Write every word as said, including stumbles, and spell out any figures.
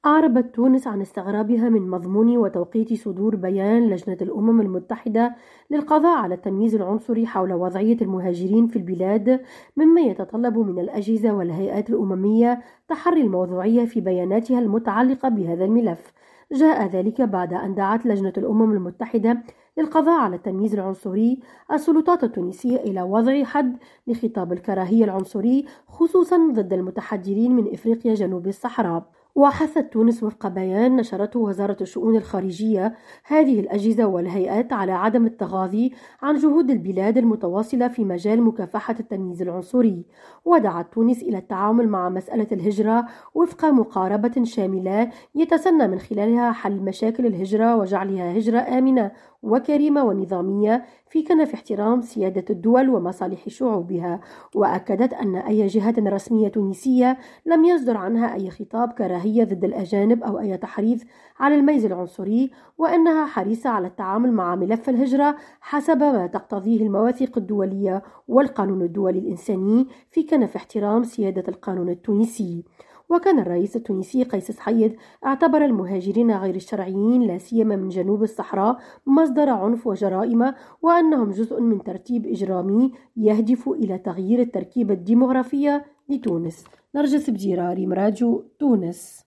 أعربت تونس عن استغرابها من مضمون وتوقيت صدور بيان لجنة الأمم المتحدة للقضاء على التمييز العنصري حول وضعية المهاجرين في البلاد، مما يتطلب من الأجهزة والهيئات الأممية تحري الموضوعية في بياناتها المتعلقة بهذا الملف. جاء ذلك بعد أن دعت لجنة الأمم المتحدة للقضاء على التمييز العنصري السلطات التونسية إلى وضع حد لخطاب الكراهية العنصري، خصوصا ضد المتحجرين من إفريقيا جنوب الصحراء. وحثت تونس وفق بيان نشرته وزارة الشؤون الخارجية هذه الأجهزة والهيئات على عدم التغاضي عن جهود البلاد المتواصلة في مجال مكافحة التمييز العنصري، ودعت تونس إلى التعامل مع مسألة الهجرة وفق مقاربة شاملة يتسنى من خلالها حل مشاكل الهجرة وجعلها هجرة آمنة وكريمة ونظامية في كنف احترام سيادة الدول ومصالح شعوبها. وأكدت أن أي جهة رسمية تونسية لم يصدر عنها أي خطاب كراهية ضد الأجانب أو أي تحريض على الميز العنصري، وأنها حريصة على التعامل مع ملف الهجرة حسب ما تقتضيه المواثيق الدولية والقانون الدولي الإنساني في كنف احترام سيادة القانون التونسي. وكان الرئيس التونسي قيس سعيد اعتبر المهاجرين غير الشرعيين لا سيما من جنوب الصحراء مصدر عنف وجرائم، وأنهم جزء من ترتيب إجرامي يهدف إلى تغيير التركيبة الديمغرافية لتونس. نرجس بديراري، مراجو، تونس.